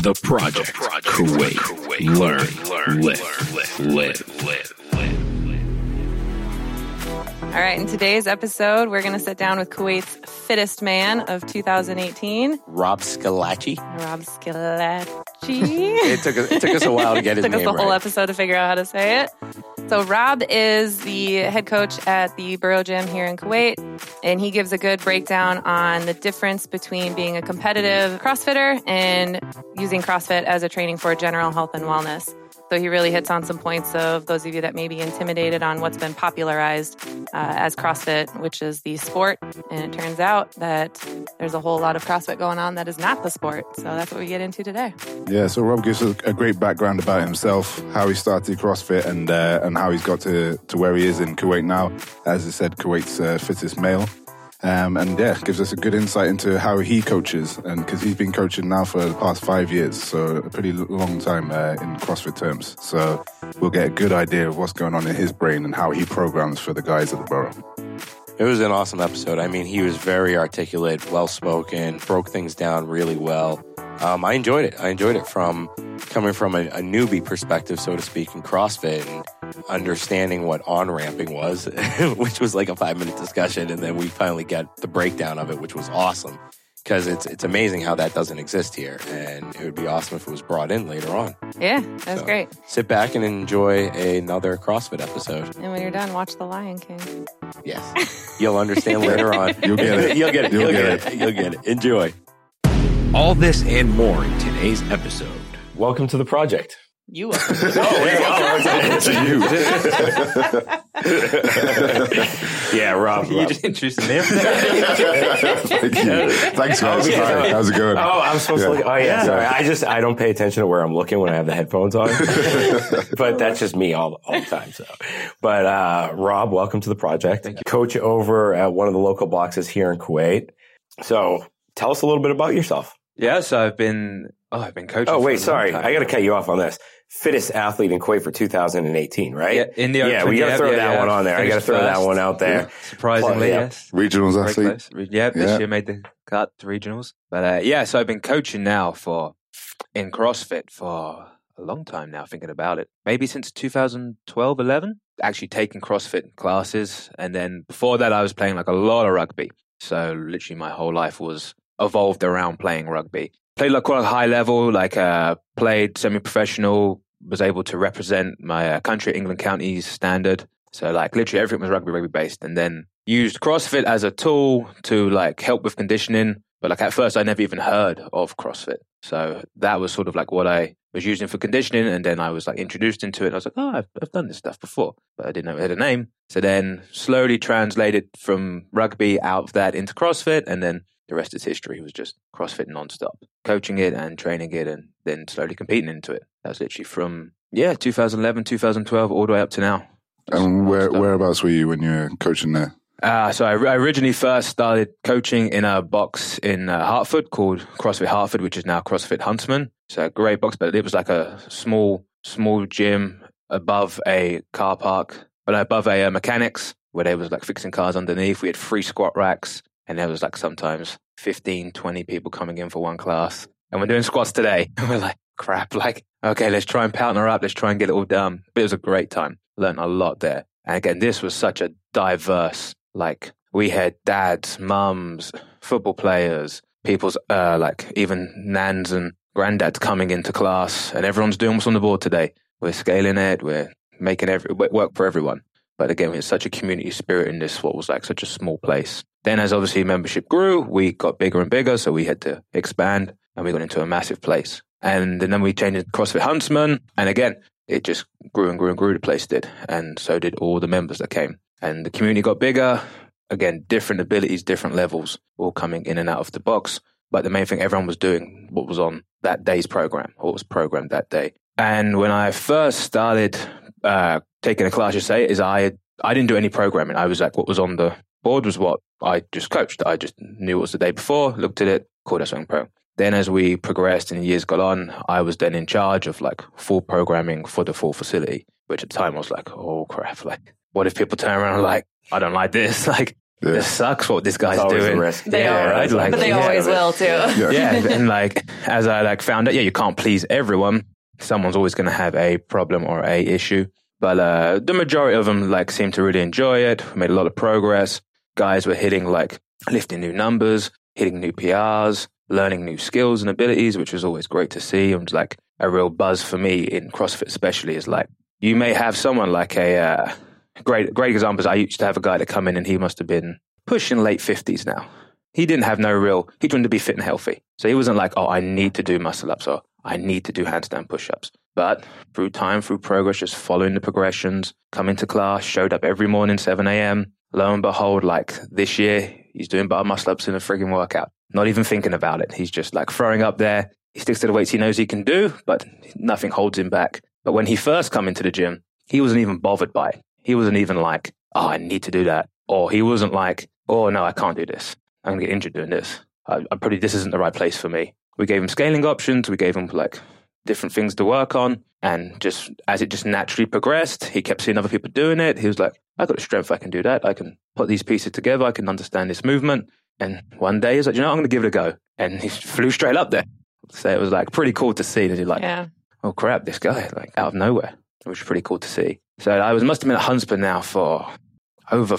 The Project. Kuwait. Learn. Live. All right, in today's episode, we're going to sit down with Kuwait's fittest man of 2018, Rob Scalacci. Rob Scalacci. It took us a while to get his name right. It took us the whole episode to figure out how to say it. So Rob is the head coach at the Borough Gym here in Kuwait, and he gives a good breakdown on the difference between being a competitive CrossFitter and using CrossFit as a training for general health and wellness. So he really hits on some points of those of you that may be intimidated on what's been popularized as CrossFit, which is the sport. And it turns out that there's a whole lot of CrossFit going on that is not the sport. So that's what we get into today. Yeah, so Rob gives us a great background about himself, how he started CrossFit and how he's got to where he is in Kuwait now. As I said, Kuwait's fittest male. Gives us a good insight into how he coaches, and because he's been coaching now for the past 5 years, so a pretty long time in CrossFit terms. So we'll get a good idea of what's going on in his brain and how he programs for the guys at the Borough. It was an awesome episode. I mean, he was very articulate, well-spoken, broke things down really well. I enjoyed it. From coming from a newbie perspective, so to speak, in CrossFit and understanding what on-ramping was, which was like a 5-minute discussion. And then we finally got the breakdown of it, which was awesome because it's amazing how that doesn't exist here. And it would be awesome if it was brought in later on. Yeah, that's great. Sit back and enjoy another CrossFit episode. And when you're done, watch The Lion King. Yes. You'll understand later on. You'll get it. You'll get it. Enjoy. All this and more in today's episode. Welcome to the project. You are. To you. Yeah, Rob. You just introduced him. Thank you. Thanks, guys. Hi, how's it going? Oh, I'm supposed to look. Oh, yeah. Sorry. I don't pay attention to where I'm looking when I have the headphones on. But that's just me all the time. So, but Rob, welcome to the project. Thank you. Coach over at one of the local boxes here in Kuwait. So, tell us a little bit about yourself. Yeah, so I've been coaching. Oh, wait, sorry. I got to cut you off on this. Fittest athlete in Kuwait for 2018 , right? Yeah, in the Open, we got to throw that one on there. I got to throw that one out there. Yeah. Surprisingly, yes. Regionals athlete. This year made the cut to regionals. But so I've been coaching now in CrossFit for a long time now, thinking about it. Maybe since 2012, 11. Actually taking CrossFit classes. And then before that, I was playing like a lot of rugby. So literally my whole life was evolved around playing rugby. Played like quite a high level, played semi-professional, was able to represent my country, England counties standard. So like literally everything was rugby based, and then used CrossFit as a tool to like help with conditioning. But like at first I never even heard of CrossFit. So that was sort of like what I was using for conditioning. And then I was like introduced into it. And I was like, oh, I've done this stuff before, but I didn't know it had a name. So then slowly translated from rugby out of that into CrossFit. And then the rest is history. It was just CrossFit nonstop, coaching it and training it and then slowly competing into it. That was literally from, 2011, 2012, all the way up to now. And whereabouts were you when you were coaching there? So I originally first started coaching in a box in Hartford called CrossFit Hartford, which is now CrossFit Huntsman. So a great box, but it was like a small gym above a car park, but above a mechanics where they was like fixing cars underneath. We had 3 squat racks, and there was like sometimes 15, 20 people coming in for one class. And we're doing squats today. And we're like, crap, like, okay, let's try and partner up. Let's try and get it all done. But it was a great time. Learned a lot there. And again, this was such a diverse, like we had dads, mums, football players, people's even nans and granddads coming into class, and everyone's doing what's on the board today. We're scaling it. We're making it work for everyone. But again, we had such a community spirit in this, what was like such a small place. Then as obviously membership grew, we got bigger and bigger. So we had to expand and we got into a massive place. And then we changed it to CrossFit Huntsman. And again, it just grew and grew and grew, the place did. And so did all the members that came. And the community got bigger. Again, different abilities, different levels, all coming in and out of the box. But the main thing, everyone was doing what was on that day's program, or what was programmed that day. And when I first started taking a class, I didn't do any programming. I was like, what was on the board was what I just coached. I just knew what was the day before, looked at it, called it something pro. Then as we progressed and years got on, I was then in charge of like full programming for the full facility, which at the time I was like, oh crap, like what if people turn around and like, I don't like this. Like this sucks what this guy's always a doing. risk. They Yeah, are, right? Like, but they yeah, always right. will too. Yeah, and like as I like found out, yeah, you can't please everyone. Someone's always going to have a problem or a issue. But the majority of them like seem to really enjoy it. We made a lot of progress. Guys were hitting like lifting new numbers, hitting new PRs, learning new skills and abilities, which was always great to see. And like a real buzz for me in CrossFit, especially, is like you may have someone like a great example is I used to have a guy that come in and he must have been pushing late 50s now. He didn't have he wanted to be fit and healthy. So he wasn't like, oh, I need to do muscle ups or I need to do handstand push-ups. But through time, through progress, just following the progressions, come into class, showed up every morning, 7 a.m. Lo and behold, like this year, he's doing bar muscle ups in a frigging workout. Not even thinking about it. He's just like throwing up there. He sticks to the weights he knows he can do, but nothing holds him back. But when he first come into the gym, he wasn't even bothered by it. He wasn't even like, oh, I need to do that. Or he wasn't like, oh, no, I can't do this. I'm going to get injured doing this. This isn't the right place for me. We gave him scaling options. We gave him like different things to work on. And just as it just naturally progressed, he kept seeing other people doing it. He was like, I got the strength, I can do that. I can put these pieces together. I can understand this movement. And one day he's like, I'm going to give it a go. And he flew straight up there. So it was like pretty cool to see that he's like, oh crap, this guy, like out of nowhere, which was pretty cool to see. So I must have been at Huntsman now for over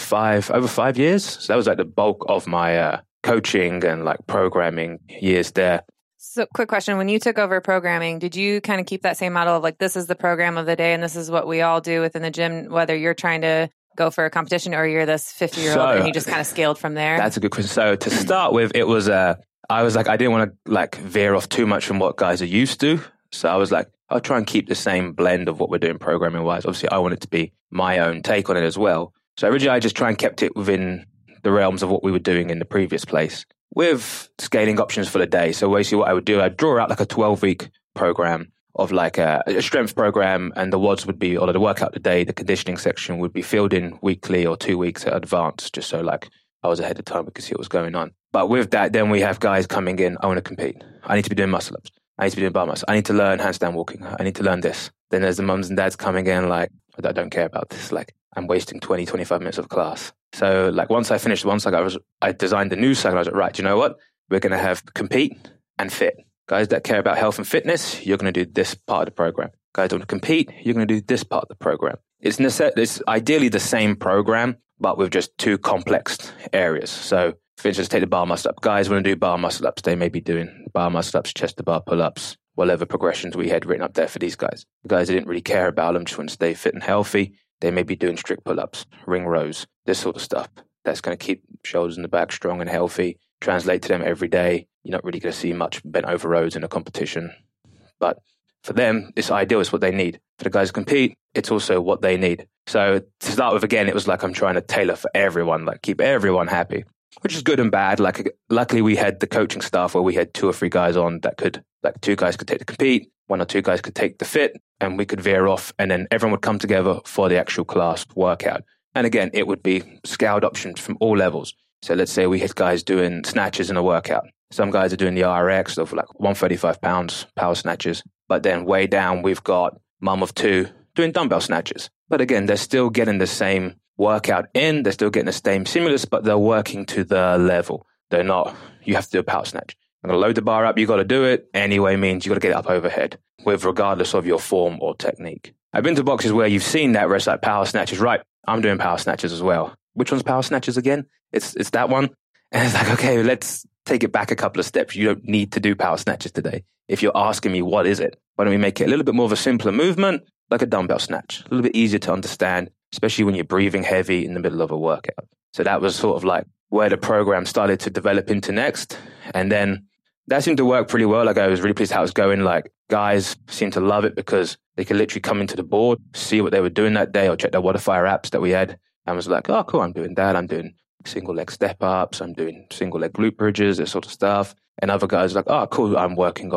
5 years. So that was like the bulk of my coaching and like programming years there. So quick question. When you took over programming, did you kind of keep that same model of like, this is the program of the day and this is what we all do within the gym, whether you're trying to go for a competition or you're this 50-year-old and you just kind of scaled from there? That's a good question. So to start with, it was, I was like, I didn't want to like veer off too much from what guys are used to. So I was like, I'll try and keep the same blend of what we're doing programming wise. Obviously, I want it to be my own take on it as well. So originally, I just try and kept it within the realms of what we were doing in the previous place with scaling options for the day. So basically what I would do, I'd draw out like a 12-week program of like a strength program, and the WODs would be, or the workout the day, the conditioning section would be filled in weekly or 2 weeks in advance, just so like I was ahead of time, we could see what was going on. But with that, then we have guys coming in, I want to compete. I need to be doing muscle ups. I need to be doing bar muscle. I need to learn handstand walking. I need to learn this. Then there's the mums and dads coming in like, I don't care about this. Like I'm wasting 20, 25 minutes of class. So like once I finished one cycle, I designed the new cycle. I was like, right, do you know what? We're going to have compete and fit. Guys that care about health and fitness, you're going to do this part of the program. Guys that want to compete, you're going to do this part of the program. It's ideally the same program, but with just two complex areas. So for instance, take the bar muscle up. Guys want to do bar muscle ups. They may be doing bar muscle ups, chest to bar pull ups, whatever progressions we had written up there for these guys. The guys that didn't really care about them, just want to stay fit and healthy. They may be doing strict pull ups, ring rows, this sort of stuff. That's going to keep shoulders in the back strong and healthy. Translate to them every day. You're not really going to see much bent over rows in a competition. But for them, it's ideal. It's what they need. For the guys who compete, it's also what they need. So to start with, again, it was like I'm trying to tailor for everyone, like keep everyone happy, which is good and bad. Like luckily we had the coaching staff where we had 2 or 3 guys on that could, like 2 guys could take the compete, 1 or 2 guys could take the fit, and we could veer off, and then everyone would come together for the actual class workout. And again, it would be scaled options from all levels. So let's say we had guys doing snatches in a workout. Some guys are doing the RX of like 135 pounds power snatches. But then way down, we've got mum of 2 doing dumbbell snatches. But again, they're still getting the same workout in. They're still getting the same stimulus, but they're working to the level. They're not, you have to do a power snatch. I'm going to load the bar up. You got to do it anyway, means you got to get it up overhead with regardless of your form or technique. I've been to boxes where you've seen that where it's like power snatches. Right. I'm doing power snatches as well. Which one's power snatches again? It's that one. And it's like, okay, let's take it back a couple of steps. You don't need to do power snatches today. If you're asking me, what is it? Why don't we make it a little bit more of a simpler movement, like a dumbbell snatch, a little bit easier to understand, especially when you're breathing heavy in the middle of a workout. So that was sort of like where the program started to develop into next. And then that seemed to work pretty well. Like I was really pleased how it was going. Like guys seemed to love it because they could literally come into the board, see what they were doing that day, or check their Wodify apps that we had, and was like, oh, cool, I'm doing that. I'm doing single leg step ups. I'm doing single leg glute bridges, this sort of stuff. And other guys were like, oh, cool, I'm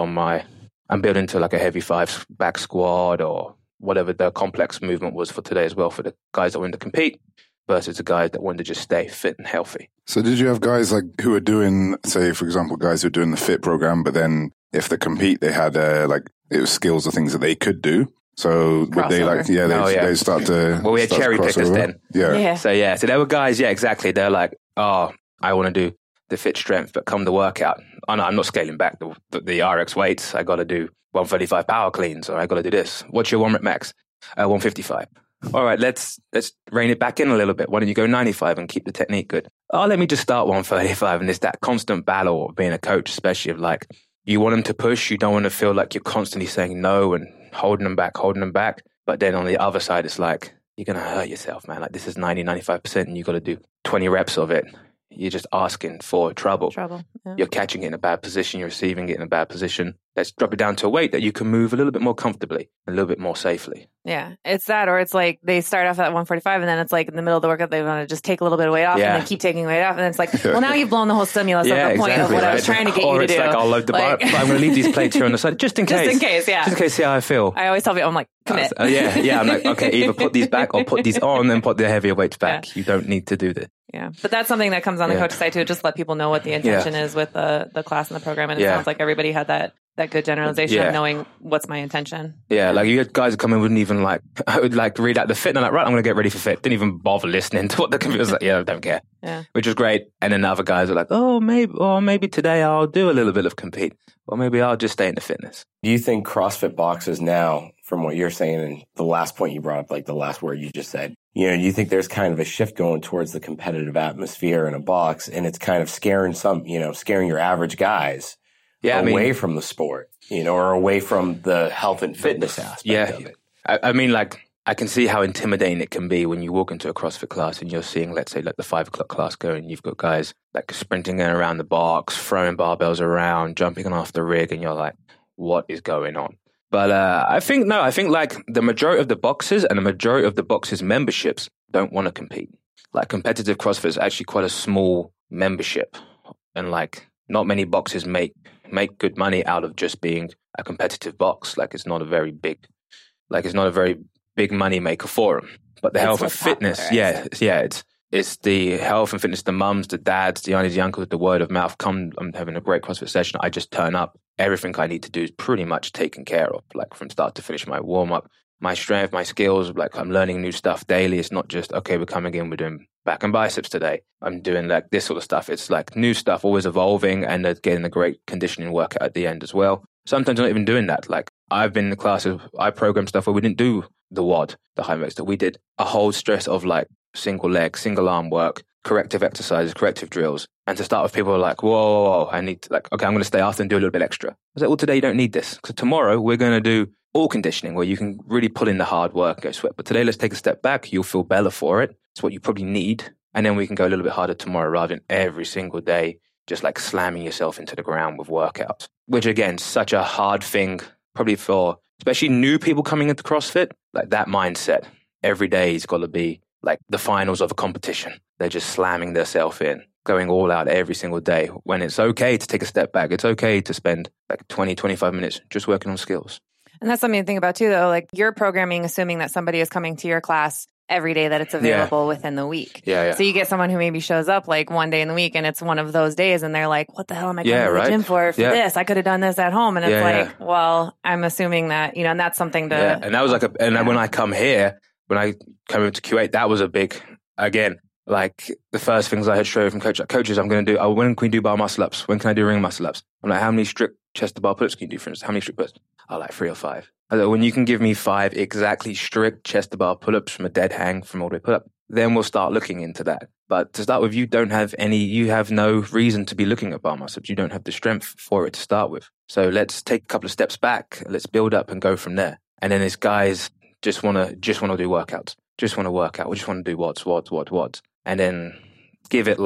building to like a heavy 5 back squat or whatever the complex movement was for today as well, for the guys that wanted to compete versus the guys that wanted to just stay fit and healthy. So did you have guys like who were doing, say, for example, guys who were doing the fit program, but then if they compete, they had like it was skills or things that they could do? So would they like, they start to... Well, we had cherry pickers then. Yeah. So there were guys, yeah, exactly. They're like, oh, I want to do the fit strength, but come the workout, oh no, I'm not scaling back the RX weights. I got to do 135 power cleans, or I got to do this. What's your 1 rep max? 155. All right, let's rein it back in a little bit. Why don't you go 95 and keep the technique good? Oh, let me just start 135. And it's that constant battle of being a coach, especially of like, you want them to push. You don't want to feel like you're constantly saying no and holding them back. But then on the other side, it's like, you're going to hurt yourself, man. Like this is 95% and you got to do 20 reps of it. You're just asking for trouble. Yeah. You're catching it in a bad position. You're receiving it in a bad position. Let's drop it down to a weight that you can move a little bit more comfortably, a little bit more safely. Yeah, it's that, or it's like they start off at 145 and then it's like in the middle of the workout, they want to just take a little bit of weight off and then keep taking weight off. And then it's like, well, now you've blown the whole stimulus of the point of what I was trying to get you to do. Or it's like, I'll load the bar, but I'm going to leave these plates here on the side just in case. Just in case, yeah. Just in case, see how I feel. I always tell people, I'm like, commit. Yeah. I'm like, okay, either put these back or put these on, then put the heavier weights back. Yeah. You don't need to do this. Yeah, but that's something that comes on the coach side too. Just let people know what the intention is with the class and the program. And it sounds like everybody had that good generalization of knowing what's my intention. Yeah, like you had guys that come in wouldn't even I would read out the fit and I'm like, right, I'm going to get ready for fit. Didn't even bother listening to what the computer was like. Yeah, I don't care. Yeah, which was great. And then the other guys are like, maybe today I'll do a little bit of compete. Or maybe I'll just stay in the fitness. Do you think CrossFit boxes now, from what you're saying and the last point you brought up, like the last word you just said, do you think there's kind of a shift going towards the competitive atmosphere in a box and it's kind of scaring your average guys away from the sport, or away from the health and fitness aspect of it? I mean, I can see how intimidating it can be when you walk into a CrossFit class and you're seeing, let's say, like the 5 o'clock class going, you've got guys like sprinting around the box, throwing barbells around, jumping on off the rig, and you're like, what is going on? But I think like the majority of the boxes and the majority of the boxes memberships don't want to compete. Like competitive CrossFit is actually quite a small membership, and like not many boxes make good money out of just being a competitive box. Like it's not a very big money maker for them. But the health and fitness, it's the health and fitness, the mums, the dads, the aunties, the uncles, the word of mouth. I'm having a great CrossFit session. I just turn up. Everything I need to do is pretty much taken care of, like from start to finish. My warm up, my strength, my skills. Like I'm learning new stuff daily. It's not just, okay, we're coming in, we're doing back and biceps today. I'm doing like this sort of stuff. It's like new stuff, always evolving, and getting a great conditioning workout at the end as well. Sometimes I'm not even doing that. Like I've been in the classes, I programmed stuff where we didn't do the WOD, the high impact stuff. We did a whole stress of like single leg, single arm work, corrective exercises, corrective drills. And to start with, people are like, whoa, I need to okay, I'm going to stay after and do a little bit extra. I was like, well, today you don't need this. Because tomorrow we're going to do all conditioning where you can really pull in the hard work and go sweat. But today let's take a step back. You'll feel better for it. It's what you probably need. And then we can go a little bit harder tomorrow rather than every single day just like slamming yourself into the ground with workouts. Which again, such a hard thing probably for especially new people coming into CrossFit. Like that mindset every day has got to be like the finals of a competition. They're just slamming themselves in, going all out every single day, when it's okay to take a step back. It's okay to spend like 20, 25 minutes just working on skills. And that's something to think about too, though. Like you're programming, assuming that somebody is coming to your class every day that it's available within the week. Yeah. So you get someone who maybe shows up like one day in the week and it's one of those days and they're like, what the hell am I going to the gym for this? I could have done this at home. And it's well, I'm assuming that, and that's something to... Yeah. And that was like when I come here, when I come into Q8, that was a big, again, like the first things I heard straight from coaches, I'm going to do, when can we do bar muscle ups? When can I do ring muscle ups? I'm like, how many strict chest to bar pull-ups can you do, for instance? How many strict pull-ups? Oh, like 3 or 5. I was like, when you can give me 5 exactly strict chest to bar pull-ups from a dead hang from all the way pull-up, then we'll start looking into that. But to start with, you have no reason to be looking at bar muscle ups. You don't have the strength for it to start with. So let's take a couple of steps back. Let's build up and go from there. And then these guys just want to do workouts. Just want to work out. We just want to do WODs. And then give it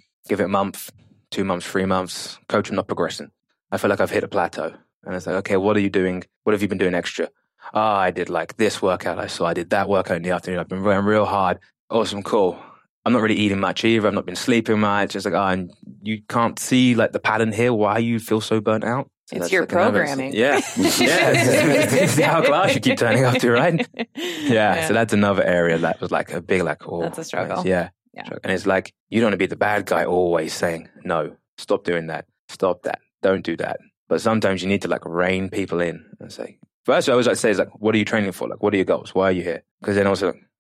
a month, 2 months, 3 months. Coach, I'm not progressing. I feel like I've hit a plateau. And it's like, okay, what are you doing? What have you been doing extra? I did like this workout. I did that workout in the afternoon. I've been running real hard. Awesome, cool. I'm not really eating much either. I've not been sleeping much. It's like, and you can't see like the pattern here, why you feel so burnt out. So it's your like programming. It's the hourglass you keep turning up to, right? Yeah. So that's another area that was like a big, that's a struggle. Yeah. And it's like, you don't want to be the bad guy always saying, no, stop doing that. Stop that. Don't do that. But sometimes you need to like rein people in and say, first I always like to say is like, what are you training for? Like, what are your goals? Why are you here? Because then also,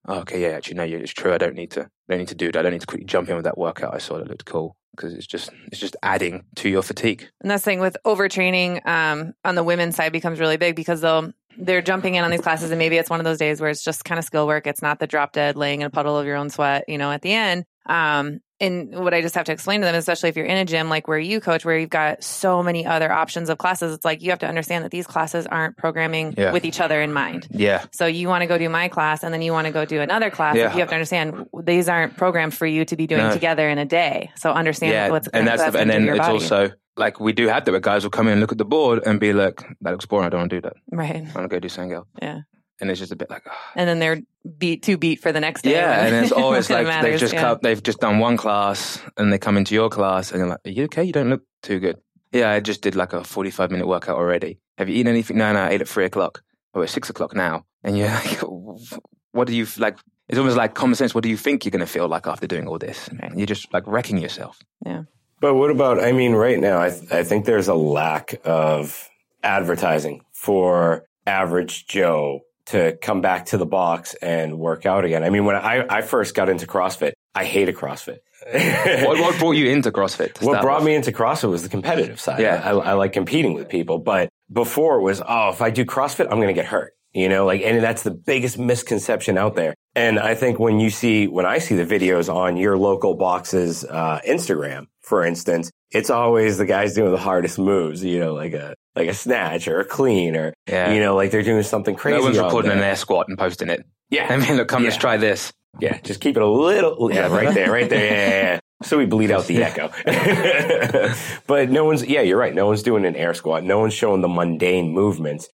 oh, okay, yeah, actually, no, it's true. I don't need to do that. I don't need to quickly jump in with that workout. I saw it looked cool, because it's just adding to your fatigue. And that's the thing with overtraining on the women's side becomes really big, because they're jumping in on these classes, and maybe it's one of those days where it's just kind of skill work. It's not the drop dead laying in a puddle of your own sweat, at the end. And what I just have to explain to them, especially if you're in a gym like where you coach, where you've got so many other options of classes, it's like you have to understand that these classes aren't programming with each other in mind. Yeah. So you want to go do my class, and then you want to go do another class. Yeah. You have to understand these aren't programmed for you to be doing together in a day. So understand what's and that's and then your it's body. Also like we do have that where guys will come in and look at the board and be like, that looks boring. I don't want to do that. Right. I want to go do something else. Yeah. And it's just a bit like, and then they're beat for the next day. Yeah, and it's always like matters, they've just done one class and they come into your class and you're like, are you okay? You don't look too good. Yeah, I just did like a 45-minute workout already. Have you eaten anything? No, I ate at 3:00. Oh, it's 6:00 now. And you're like, what do you like? It's almost like common sense. What do you think you're going to feel like after doing all this? And you're just like wrecking yourself. Yeah. But what about, right now, I think there's a lack of advertising for average Joe to come back to the box and work out again. When I first got into CrossFit, I hated CrossFit. What brought you into CrossFit? What brought me into CrossFit was the competitive side. Yeah. I like competing with people. But before it was, if I do CrossFit, I'm going to get hurt. And that's the biggest misconception out there. And I think when I see the videos on your local box's Instagram, for instance, it's always the guys doing the hardest moves, like a snatch or a clean or, like they're doing something crazy. No one's recording an air squat and posting it. Yeah. Look, let's try this. Yeah. Just keep it a little, right there. Yeah. So we bleed out the echo. But you're right. No one's doing an air squat. No one's showing the mundane movements.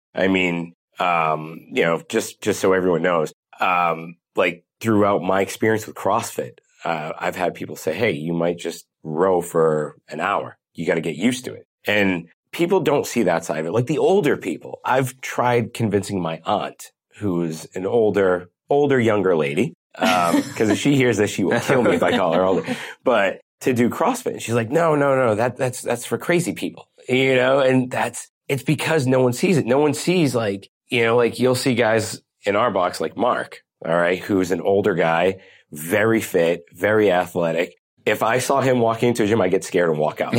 Just so everyone knows, like throughout my experience with CrossFit, I've had people say, hey, you might just row for an hour. You got to get used to it. And people don't see that side of it. Like the older people, I've tried convincing my aunt, who's an older, younger lady, because if she hears this, she will kill me if I call her older, but to do CrossFit. And she's like, no, that's for crazy people, and it's because no one sees it. No one sees like you'll see guys in our box like Mark, all right, who's an older guy, very fit, very athletic. If I saw him walking into a gym, I'd get scared and walk out.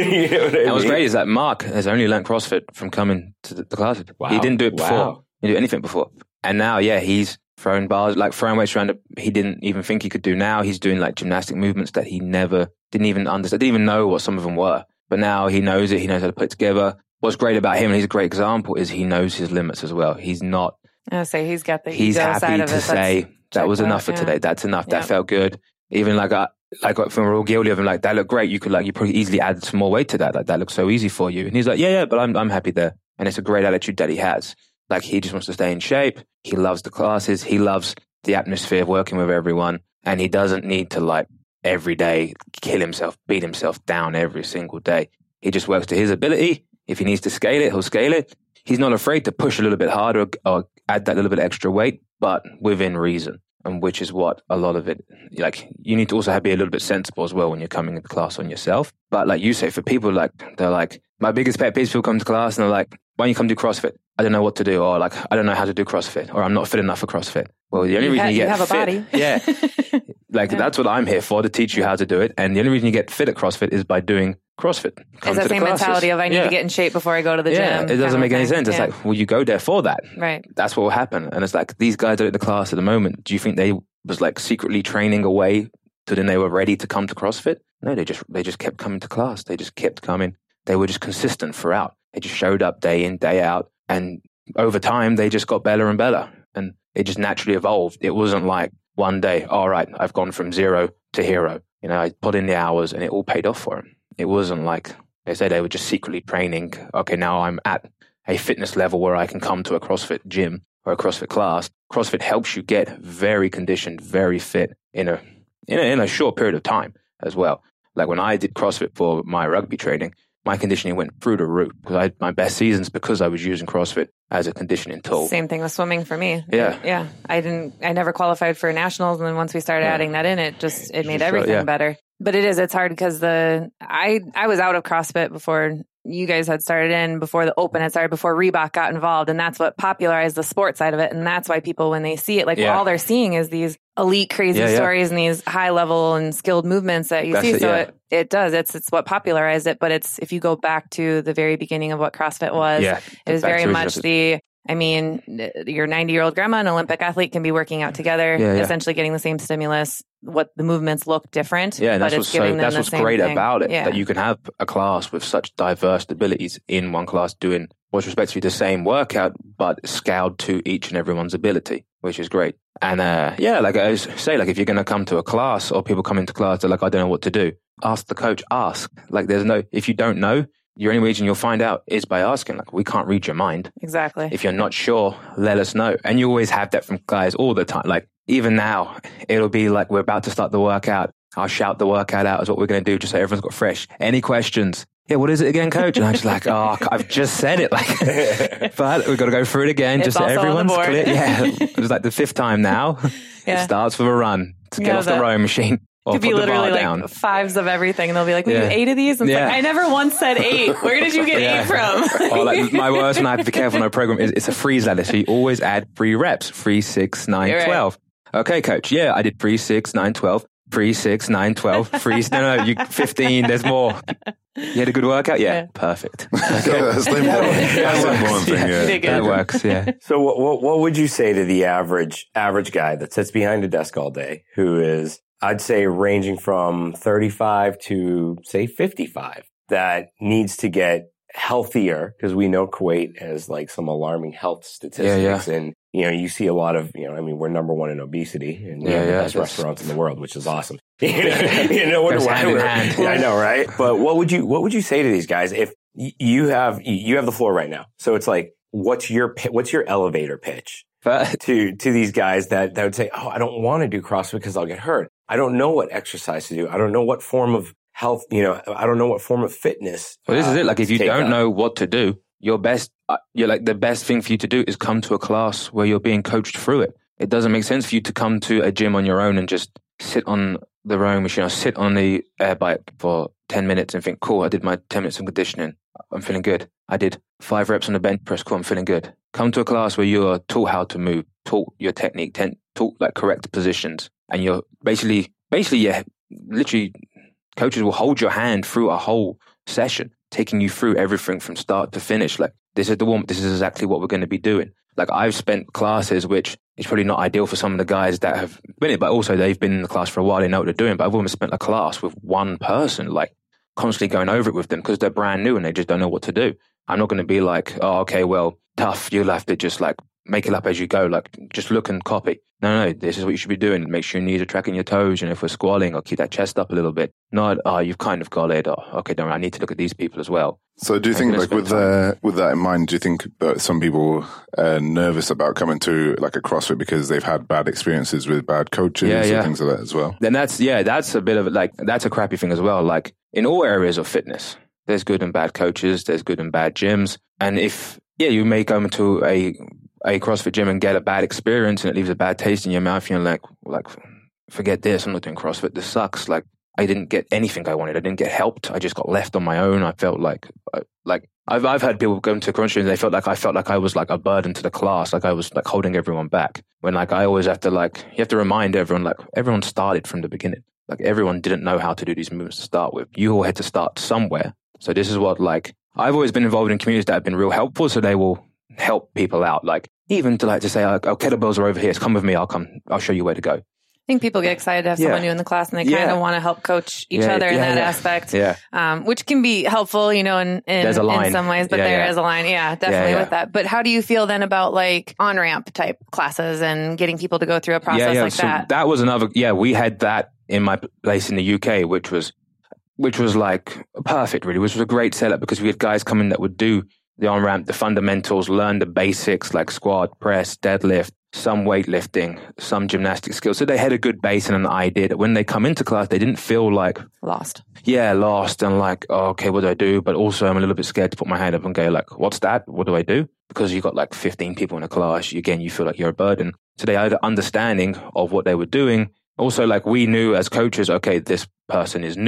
What's great is that Mark has only learned CrossFit from coming to the classes. Wow. He didn't do it before. Wow. He didn't do anything before. And now, he's throwing bars, like throwing weights around he didn't even think he could do now. He's doing like gymnastic movements that he never, didn't even understand, didn't even know what some of them were. But now he knows it. He knows how to put it together. What's great about him, and he's a great example, is he knows his limits as well. He's not. He's got the he's ego happy side of to it. say that was enough for today. That's enough. That felt good. Even like from real guilty of him, like that looked great. You probably easily add some more weight to that. Like that looks so easy for you. And he's like, yeah, but I'm happy there. And it's a great attitude that he has. Like he just wants to stay in shape. He loves the classes. He loves the atmosphere of working with everyone. And he doesn't need to like every day kill himself, beat himself down every single day. He just works to his ability. If he needs to scale it, he'll scale it. He's not afraid to push a little bit harder or add that little bit extra weight, but within reason. And which is what a lot of it, like you need to also be a little bit sensible as well when you're coming into class on yourself. But like you say, for people they're like, my biggest pet peeve is people come to class and they're like, why don't you come do CrossFit? I don't know what to do. Or like, I don't know how to do CrossFit, or I'm not fit enough for CrossFit. Well, the only reason you get have fit, a body. Yeah. That's what I'm here for, to teach you how to do it. And the only reason you get fit at CrossFit is by doing CrossFit. It's that same mentality of I need to get in shape before I go to the gym. It doesn't make any sense. It's like, well, you go there for that. Right. That's what will happen. And it's like, these guys are at the class at the moment. Do you think they was like secretly training away to then they were ready to come to CrossFit? No, they just kept coming to class. They just kept coming. They were just consistent throughout. They just showed up day in, day out. And over time, they just got better and better. And it just naturally evolved. It wasn't like one day, all right, I've gone from 0 to hero. I put in the hours and it all paid off for them. It wasn't like they said they were just secretly training. Okay, now I'm at a fitness level where I can come to a CrossFit gym or a CrossFit class. CrossFit helps you get very conditioned, very fit in a short period of time as well. Like when I did CrossFit for my rugby training, my conditioning went through the roof because I had my best seasons because I was using CrossFit as a conditioning tool. Same thing with swimming for me. Yeah. I never qualified for nationals. And then once we started adding that in, it made everything better. But it's hard because I was out of CrossFit before you guys had started in before the Open had started, before Reebok got involved. And that's what popularized the sports side of it. And that's why people, when they see it, like all they're seeing is these elite crazy stories and these high level and skilled movements that you see. So it does. It's what popularized it. But it's, if you go back to the very beginning of what CrossFit was, it was very much your 90-year-old grandma and Olympic athlete can be working out together, essentially getting the same stimulus. What the movements look different. Yeah, and that's what's great about it, that you can have a class with such diverse abilities in one class doing what's respectively the same workout, but scaled to each and everyone's ability, which is great. And like I say, like if you're going to come to a class or people come into class, they're like, I don't know what to do. Ask the coach, ask. Like if you don't know, your only reason you'll find out is by asking. Like, we can't read your mind. Exactly. If you're not sure, let us know. And you always have that from guys all the time. Like, even now, it'll be like we're about to start the workout. I'll shout the workout out as what we're going to do, just so everyone's got fresh. Any questions? Yeah, what is it again, coach? And I'm just like, I've just said it. Like, but we've got to go through it again, just so everyone's clear. Yeah, it's like the 5th time now. It starts with a run to get off the rowing machine. It could be literally like 5s of everything. And they'll be like, we do 8 of these? And it's like, I never once said 8. Where did you get 8 from? Or like my worst, and I have to be careful in my program, is it's a freeze ladder. So you always add 3 reps, 3, 6, 9, 12. Okay, coach. Yeah, I did 3, 6, 9, 12. 3, 6, 9, 12. 3, no, you 15. There's more. You had a good workout? Yeah. Perfect. That's the important thing. That works. Yeah. So what would you say to the average guy that sits behind a desk all day, who is, I'd say, ranging from 35 to say 55, that needs to get healthier? Because we know Kuwait has like some alarming health statistics, and you see a lot of, we're number 1 in obesity, and we have the best restaurants in the world, which is awesome. Wonder why I know, right? But what would you say to these guys if you have the floor right now? So it's like, what's your elevator pitch to these guys that would say, I don't want to do CrossFit because I'll get hurt. I don't know what exercise to do. I don't know what form of health, I don't know what form of fitness. Well, this is it. Like, if you don't know what to do, the best thing for you to do is come to a class where you're being coached through it. It doesn't make sense for you to come to a gym on your own and just sit on the rowing machine or sit on the air bike for 10 minutes and think, cool, I did my 10 minutes of conditioning. I'm feeling good. I did 5 reps on the bench press. Cool, I'm feeling good. Come to a class where you are taught how to move, taught your technique, taught like correct positions. And you're basically, literally, coaches will hold your hand through a whole session, taking you through everything from start to finish. Like, this is the warm-up. This is exactly what we're going to be doing. Like, I've spent classes, which is probably not ideal for some of the guys that have been it, but also they've been in the class for a while. They know what they're doing. But I've almost spent a class with one person, like constantly going over it with them because they're brand new and they just don't know what to do. I'm not going to be like, okay, well, tough. You'll have to just like make it up as you go. Like, just look and copy. No, this is what you should be doing. Make sure your knees are tracking your toes. And if we're squatting, I'll keep that chest up a little bit. Not, you've kind of got it. Okay, don't worry, I need to look at these people as well. So do you think, like, with that in mind, do you think that some people are nervous about coming to like a CrossFit because they've had bad experiences with bad coaches or things like that as well? Then that's a bit of like, that's a crappy thing as well. Like, in all areas of fitness, there's good and bad coaches, there's good and bad gyms. And if, you may go into a CrossFit gym and get a bad experience and it leaves a bad taste in your mouth, and you're like, forget this, I'm not doing CrossFit, this sucks. Like, I didn't get anything I wanted. I didn't get helped. I just got left on my own. I felt like I've had people come to CrossFit and they felt like I was like a burden to the class, like I was like holding everyone back. When like I always have to you have to remind everyone, like, everyone started from the beginning. Like, everyone didn't know how to do these movements to start with. You all had to start somewhere. So this is what, like, I've always been involved in communities that have been real helpful, so they will help people out. Like, even to say, kettlebells are over here, so come with me, I'll show you where to go. I think people get excited to have someone new in the class, and they kind of want to help coach each other in that aspect, which can be helpful, in some ways, but there is a line. Yeah, definitely with that. But how do you feel then about like on-ramp type classes and getting people to go through a process like so that? That was another, we had that in my place in the UK, which was like perfect, really, which was a great setup because we had guys come in that would do the on-ramp, the fundamentals, learn the basics like squat, press, deadlift, some weightlifting, some gymnastic skills. So they had a good base and an idea that when they come into class, they didn't feel like lost. Yeah, lost and like, okay, what do I do? But also I'm a little bit scared to put my hand up and go like, what's that? What do I do? Because you've got like 15 people in a class. Again, you feel like you're a burden. So they had an understanding of what they were doing. Also, like, we knew as coaches, okay, this person is new.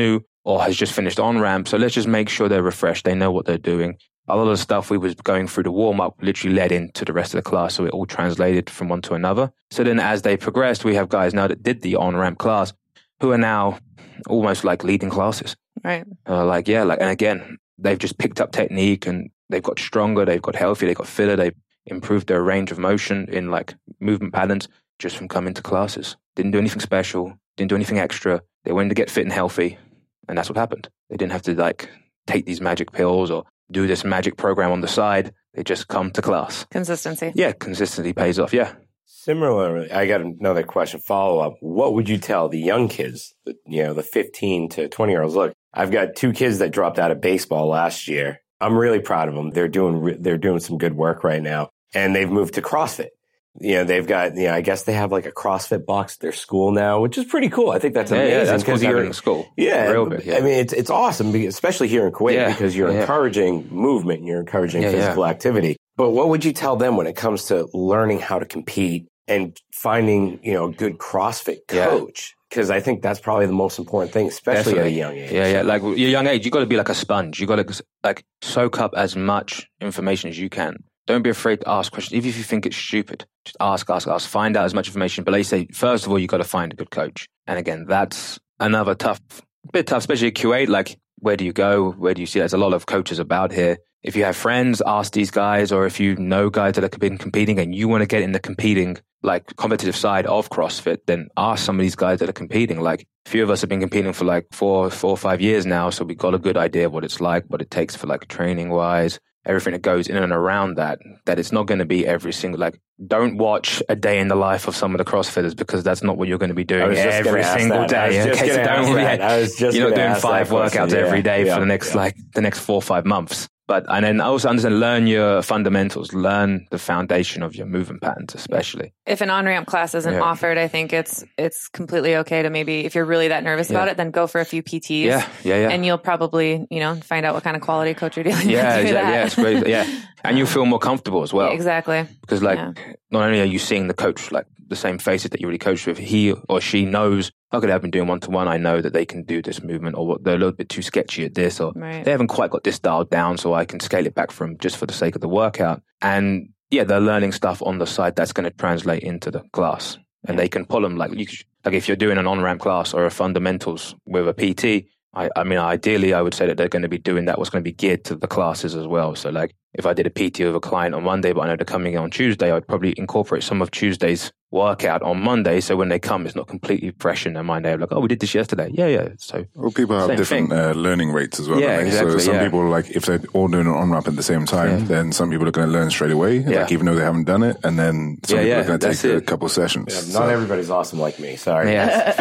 or has just finished on ramp. So let's just make sure they're refreshed. They know what they're doing. A lot of the stuff we was going through the warm up literally led into the rest of the class. So it all translated from one to another. So then as they progressed, we have guys now that did the on ramp class who are now almost like leading classes. Right. And again, they've just picked up technique and they've got stronger, they've got healthier, they've got fitter, they've improved their range of motion in like movement patterns just from coming to classes. Didn't do anything special, didn't do anything extra. They wanted to get fit and healthy. And that's what happened. They didn't have to like take these magic pills or do this magic program on the side. They just come to class. Consistency. Yeah, consistency pays off. Yeah. Similarly, I got another question, follow up. What would you tell the young kids, the 15 to 20-year-olds? Look, I've got 2 kids that dropped out of baseball last year. I'm really proud of them. They're doing some good work right now, and they've moved to CrossFit. They've got, I guess they have like a CrossFit box at their school now, which is pretty cool. I think that's amazing. Yeah, that's because you're in school. Yeah, real bit, yeah. I mean, it's awesome, especially here in Kuwait, because you're encouraging movement, you're encouraging physical activity. But what would you tell them when it comes to learning how to compete and finding, a good CrossFit coach? Because I think that's probably the most important thing, especially at a young age. Yeah. Like your young age, you got to be like a sponge. You got to like soak up as much information as you can. Don't be afraid to ask questions. Even if you think it's stupid, just ask. Find out as much information. But they say, first of all, you got to find a good coach. And again, that's another bit tough, especially at Kuwait. Like, where do you go? Where do you see? There's a lot of coaches about here. If you have friends, ask these guys, or if you know guys that have been competing and you want to get in the competing, like competitive side of CrossFit, then ask some of these guys that are competing. Like a few of us have been competing for like 4 or 5 years now. So we got a good idea of what it's like, what it takes for like training wise, everything that goes in and around that it's not going to be every single, like, don't watch a day in the life of some of the CrossFitters because that's not what you're going to be doing every single day. Okay, so don't worry. You're not doing 5 workouts every day for the next 4 or 5 months. And then also understand, learn your fundamentals, learn the foundation of your movement patterns, especially. If an on-ramp class isn't offered, I think it's completely okay to maybe, if you're really that nervous about it, then go for a few PTs. Yeah. And you'll probably, find out what kind of quality coach you're dealing with. Yeah, it's great. Yeah. And you'll feel more comfortable as well. Yeah, exactly. Because not only are you seeing the coach, like the same faces that you already coached with, he or she knows, okay, I've been doing one-to-one, I know that they can do this movement, or they're a little bit too sketchy at this, or they haven't quite got this dialed down, so I can scale it back from just for the sake of the workout. And they're learning stuff on the side that's going to translate into the class. And they can pull them, like if you're doing an on-ramp class or a fundamentals with a PT, I mean, ideally, I would say that they're going to be doing that, what's going to be geared to the classes as well. So like, if I did a PT with a client on Monday, but I know they're coming in on Tuesday, I'd probably incorporate some of Tuesday's workout on Monday. So when they come, it's not completely fresh in their mind. They're like, oh, we did this yesterday. Yeah. So people have different learning rates as well. Yeah, exactly. So some people, like, if they're all doing an on-ramp at the same time, then some people are going to learn straight away, like even though they haven't done it. And then some people are going to take a couple of sessions. Not everybody's awesome like me. Sorry. Yeah.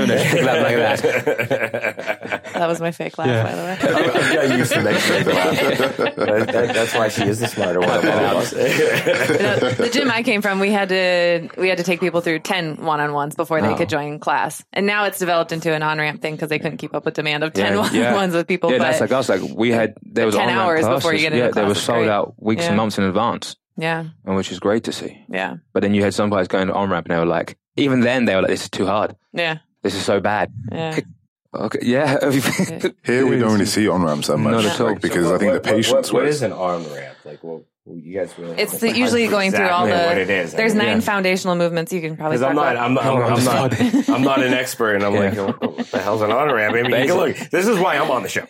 That was my fake laugh, by the way. I used to make sure to laugh. That's why she is the smarter one. The gym I came from, we had to take people through 10 one-on-ones before they could join class. And now it's developed into an on-ramp thing because they couldn't keep up with demand of 10 one-on-ones with people. Yeah, that's like us. Like there was 10 hours classes, before you get into class. They were sold out weeks and months in advance. Yeah. And which is great to see. Yeah. But then you had some guys going to on-ramp and they were like, even then they were like, this is too hard. Yeah. This is so bad. Yeah. Okay. Yeah. Here we don't really see on-ramps that much. Not at all. Because I think the patience what is an on-ramp? Like, you guys really? It's usually going through all the. What it is. There's 9 foundational movements you can probably. Because I'm not an expert, and I'm like, what the hell's an on-ramp? Maybe look, this is why I'm on the show.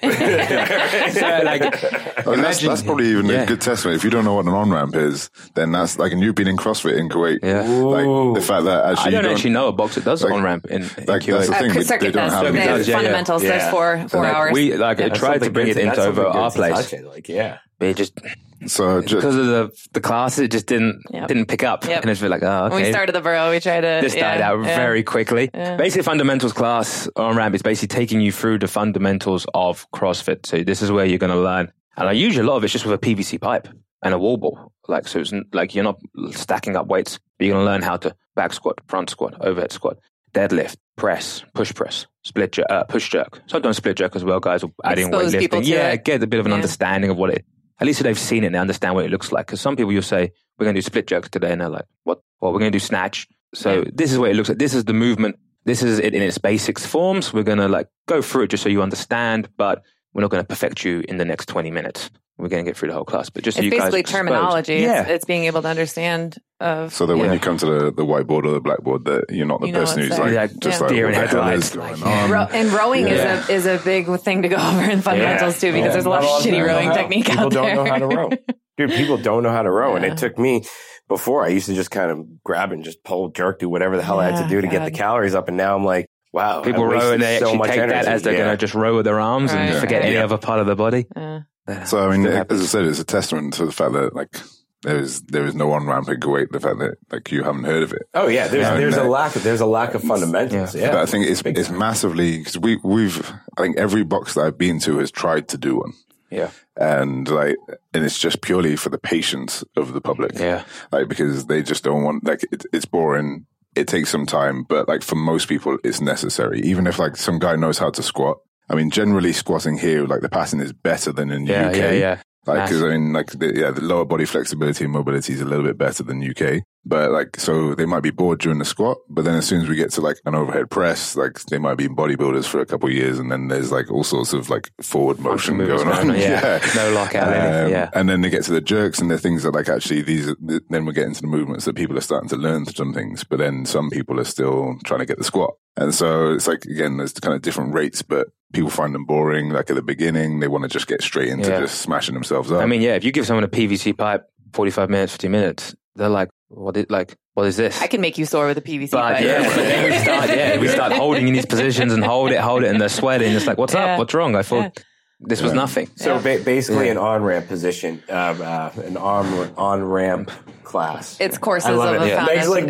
That's probably even a good testament. If you don't know what an on-ramp is, then that's like, and you've been in CrossFit in Kuwait. Yeah. Like the fact that actually I don't actually know a boxer does on-ramp in Kuwait. That's the thing. They don't have it. Fundamentals. There's 4 hours. We tried to bring it into over our place. But it just. So because of the class, it just didn't pick up. And it's like, oh, okay. When we started the borough, we tried to. This died out very quickly. Yeah. Basically, fundamentals class on ramp is basically taking you through the fundamentals of CrossFit. So this is where you're going to learn. And I usually a lot of it's just with a PVC pipe and a wall ball. Like, so it's like you're not stacking up weights, but you're going to learn how to back squat, front squat, overhead squat, deadlift, press, push press, split jerk, push jerk. Sometimes split jerk as well, guys, will add in weightlifting. Get a bit of an understanding of what it. At least they've seen it and they understand what it looks like. Because some people you'll say, we're going to do split jerks today. And they're like, what? Well, we're going to do snatch. So this is what it looks like. This is the movement this is it in its basics forms. We're going to like go through it just so you understand, but we're not going to perfect you in the next 20 minutes. We're going to get through the whole class, but just so it's you guys basically terminology. Yeah. It's being able to understand. So that when you come to the whiteboard or the blackboard, that you're not the person who's like just like deer in what the hell is headlights. going on. And rowing is a big thing to go over in fundamentals too, because there's a lot of shitty rowing technique out there. People don't know how to row. Dude, people don't know how to row. And it took me, before I used to just kind of grab and just pull, jerk, do whatever the hell I had to do to get the calories up. And now I'm like, wow. People row and they actually take that as they're going to just row with their arms and forget any other part of their body. So, I mean, as I said, it's a testament to the fact that, like, there is no on-ramp in Kuwait, the fact that, like, you haven't heard of it. Oh, yeah. There's a lack of fundamentals. Yeah. But I think it's massively, because I think every box that I've been to has tried to do one. Yeah. And it's just purely for the patience of the public. Yeah. Like, because they just don't want, like, it's boring. It takes some time, but like for most people, it's necessary. Even if like some guy knows how to squat. I mean, generally squatting here, like the passing is better than in the UK. Yeah. Like, because I mean, like, the lower body flexibility and mobility is a little bit better than UK. But like, so they might be bored during the squat, but then as soon as we get to like an overhead press, like they might be bodybuilders for a couple of years, and then there's like all sorts of like forward motion going on. Yeah. No lockout. And then they get to the jerks, and the things that like actually then we get into the movements that people are starting to learn some things, but then some people are still trying to get the squat. And so it's like, again, there's kind of different rates, but people find them boring. Like at the beginning, they want to just get straight into just smashing themselves up. I mean, if you give someone a PVC pipe, 45 minutes, 50 minutes, they're like, what is this? I can make you sore with a PVC but pipe. but then we start holding in these positions and hold it, and they're sweating. It's like, what's up? What's wrong? I thought this was nothing. So basically an on-ramp position, an on-ramp class. It's courses of a Meg's like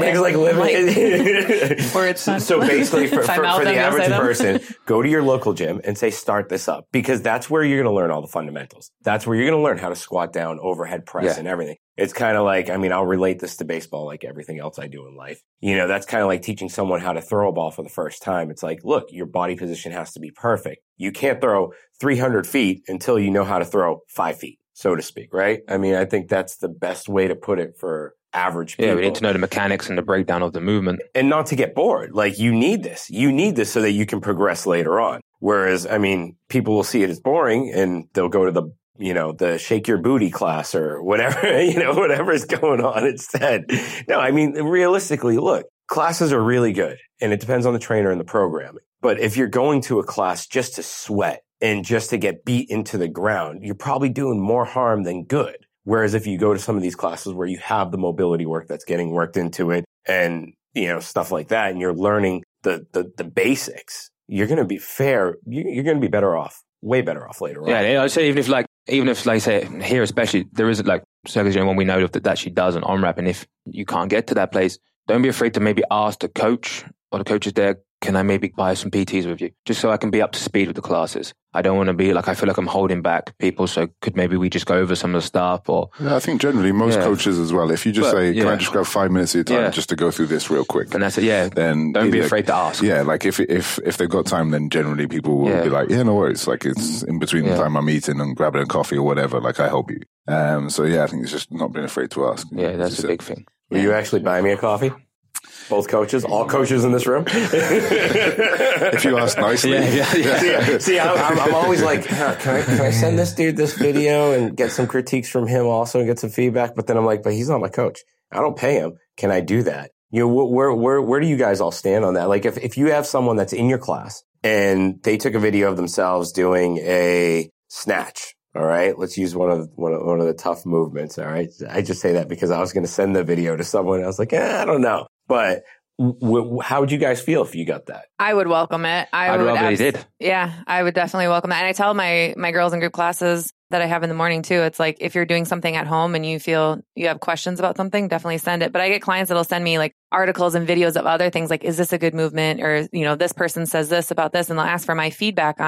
living. Where it's so basically for the average person, go to your local gym and say, start this up, because that's where you're going to learn all the fundamentals. That's where you're going to learn how to squat down, overhead press and everything. It's kind of like, I mean, I'll relate this to baseball like everything else I do in life. You know, that's kind of like teaching someone how to throw a ball for the first time. It's like, look, your body position has to be perfect. You can't throw 300 feet until you know how to throw 5 feet, so to speak, right? I mean, I think that's the best way to put it for average people. Yeah, we need to know the mechanics and the breakdown of the movement. And not to get bored. Like, you need this. You need this so that you can progress later on. Whereas, I mean, people will see it as boring and they'll go to the shake your booty class or whatever, whatever is going on instead. No, I mean, realistically, look, classes are really good and it depends on the trainer and the programming. But if you're going to a class just to sweat and just to get beat into the ground, you're probably doing more harm than good. Whereas if you go to some of these classes where you have the mobility work that's getting worked into it and, stuff like that, and you're learning the basics, you're going to be you're going to be better off, way better off later on. Yeah, I'd say even if like say here especially, there isn't like Circus Gym one we know of that actually does an on-ramp, and if you can't get to that place, don't be afraid to maybe ask the coach or the coaches there, can I maybe buy some PTs with you? Just so I can be up to speed with the classes. I don't want to be like, I feel like I'm holding back people, so could maybe we just go over some of the stuff or... Yeah, I think generally most coaches as well, if you just say, can I just grab 5 minutes of your time just to go through this real quick? And that's it, then don't be afraid to ask. Yeah, like if they've got time, then generally people will be like, no worries. Like it's in between the time I'm eating and grabbing a coffee or whatever, like I help you. So I think it's just not being afraid to ask. Yeah, that's a big thing. Will you actually buy me a coffee? Both coaches, all coaches in this room. If you ask nicely. See, I'm always like, can I send this dude this video and get some critiques from him also and get some feedback? But then I'm like, but he's not my coach. I don't pay him. Can I do that? Where do you guys all stand on that? Like if you have someone that's in your class and they took a video of themselves doing a snatch. All right. Let's use one of the tough movements. All right. I just say that because I was going to send the video to someone. I was like, I don't know. But how would you guys feel if you got that? I would welcome it. I'd rather he did. Yeah, I would definitely welcome that. And I tell my girls in group classes that I have in the morning too. It's like, if you're doing something at home and you feel you have questions about something, definitely send it. But I get clients that'll send me like articles and videos of other things like, is this a good movement? Or, this person says this about this, and they'll ask for my feedback on it.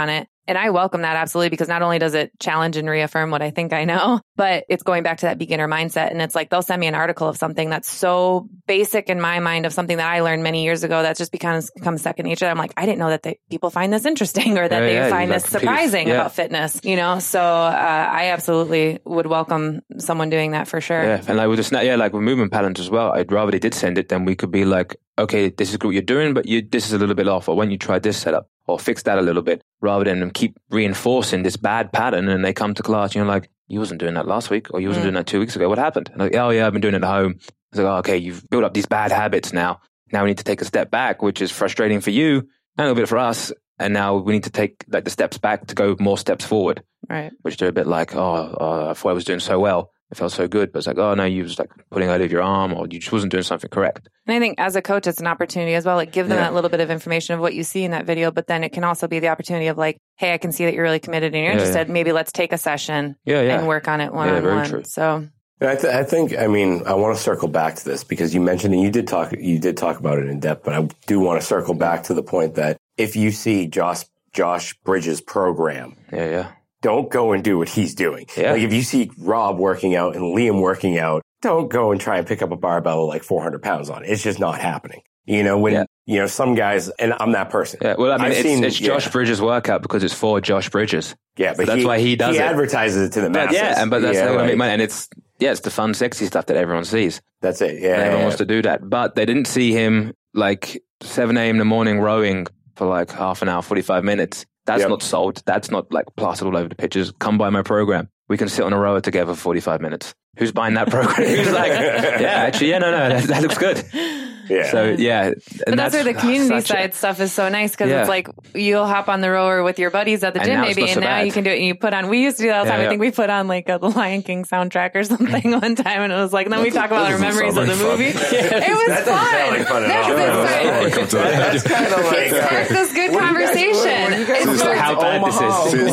And I welcome that absolutely, because not only does it challenge and reaffirm what I think I know, but it's going back to that beginner mindset. And it's like, they'll send me an article of something that's so basic in my mind, of something that I learned many years ago that's just become second nature. I'm like, I didn't know that people find this interesting, or that they find this surprising about fitness, So I absolutely would welcome someone doing that for sure. Yeah. And like with like with movement patterns as well, I'd rather they did send it, then we could be like, okay, this is what you're doing, but this is a little bit off, or when you try this setup, or fix that a little bit, rather than them keep reinforcing this bad pattern, and they come to class and you're like, you wasn't doing that last week, or you wasn't doing that 2 weeks ago. What happened? And like, oh yeah, I've been doing it at home. It's like, oh, okay, you've built up these bad habits now. Now we need to take a step back, which is frustrating for you and a little bit for us. And now we need to take like the steps back to go more steps forward. Right. Which they're a bit like, I thought I was doing so well. It felt so good, but it's like, oh no, you was like pulling out of your arm, or you just wasn't doing something correct. And I think as a coach, it's an opportunity as well. Like, give them that little bit of information of what you see in that video, but then it can also be the opportunity of like, hey, I can see that you're really committed and you're interested. Maybe let's take a session and work on it one-on-one. So I think, I want to circle back to this, because you mentioned, and you did talk about it in depth, but I do want to circle back to the point that if you see Josh Bridges' program, don't go and do what he's doing. Yeah. Like, if you see Rob working out and Liam working out, don't go and try and pick up a barbell of like 400 pounds on it. It's just not happening. Some guys, and I'm that person. Yeah, well, it's Josh Bridges' workout because it's for Josh Bridges. Yeah, but that's why he does it. He advertises it to the masses. But that's how they make money. And it's the fun, sexy stuff that everyone sees. That's it. Yeah, everyone wants to do that. But they didn't see him like 7 a.m. in the morning rowing for like half an hour, 45 minutes. That's not sold. That's not like plastered all over the pictures. Come by my program. We can sit on a rower together for 45 minutes. Who's buying that program? Who's like, that looks good. Yeah. So, but that's where the community side stuff is so nice, because it's like, you'll hop on the rower with your buddies at the gym maybe, and now you can do it, and you put on, we used to do that all the time. I think we put on like the Lion King soundtrack or something one time, and it was like, and then we talk about our memories of the movie. It was fun. That's kind of like, it starts this good conversation. It's how bad this is.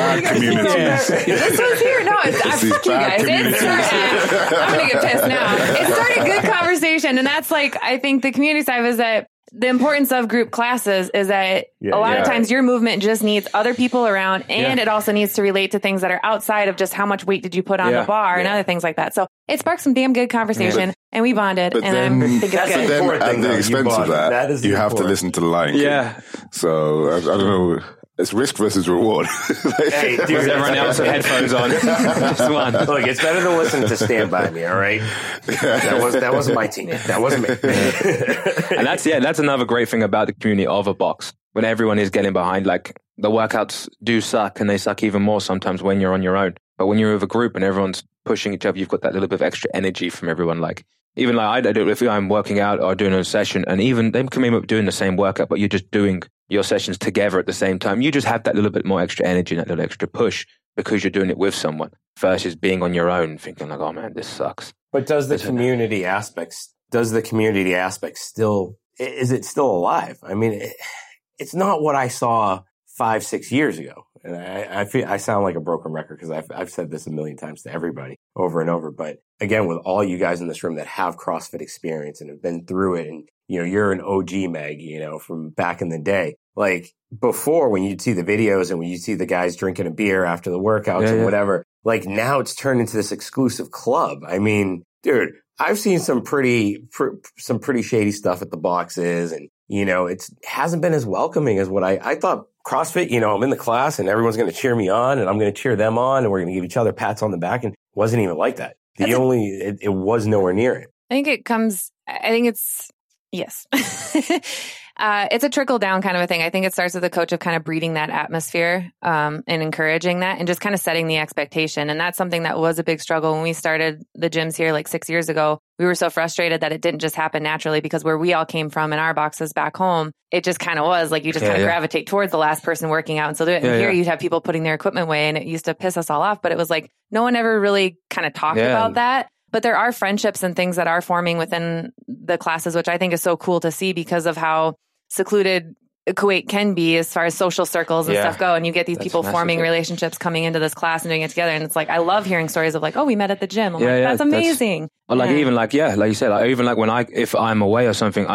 This was here. No, fuck you guys. I'm going to get pissed now. It started good conversation, and that's like, I think the community side is that the importance of group classes is that a lot of times your movement just needs other people around, and it also needs to relate to things that are outside of just how much weight did you put on the bar and other things like that. So it sparked some damn good conversation, and we bonded, and I think it's good. Then at the expense of that, you have to listen to the Lion King. Yeah. So I don't know. It's risk versus reward. Hey, dude, everyone else with headphones on. Just one. Look, it's better to listen to Stand By Me, all right? That wasn't my team. That wasn't me. And that's another great thing about the community of a box. When everyone is getting behind, like, the workouts do suck, and they suck even more sometimes when you're on your own. But when you're with a group and everyone's pushing each other, you've got that little bit of extra energy from everyone. Like, even like I do, if I'm working out or doing a session, and even they come in doing the same workout, but you're just doing your sessions together at the same time, you just have that little bit more extra energy and that little extra push because you're doing it with someone versus being on your own thinking like, oh man, this sucks. But does the community aspect still, is it still alive? I mean, it's not what I saw 5-6 years ago. And I feel I sound like a broken record because I've said this a million times to everybody over and over. But again, with all you guys in this room that have CrossFit experience and have been through it, and you're an OG, Meg, from back in the day. Like before, when you'd see the videos and when you see the guys drinking a beer after the workouts and whatever, like now it's turned into this exclusive club. I mean, dude, I've seen some pretty shady stuff at the boxes, and it hasn't been as welcoming as what I thought. CrossFit, I'm in the class and everyone's going to cheer me on, and I'm going to cheer them on, and we're going to give each other pats on the back, and it wasn't even like that. It was nowhere near it. Yes. It's a trickle down kind of a thing. I think it starts with the coach of kind of breeding that atmosphere and encouraging that and just kind of setting the expectation. And that's something that was a big struggle when we started the gyms here like 6 years ago. We were so frustrated that it didn't just happen naturally, because where we all came from in our boxes back home, it just kind of was like you just kind of gravitate towards the last person working out and still do it. And here you'd have people putting their equipment away, and it used to piss us all off. But it was like no one ever really kind of talked about that. But there are friendships and things that are forming within the classes, which I think is so cool to see because of how secluded Kuwait can be as far as social circles and stuff go. And you get these people forming relationships coming into this class and doing it together. And it's like, I love hearing stories of like, oh, we met at the gym. I'm like, that's amazing. Even like you said, like, even like if I'm away or something, I have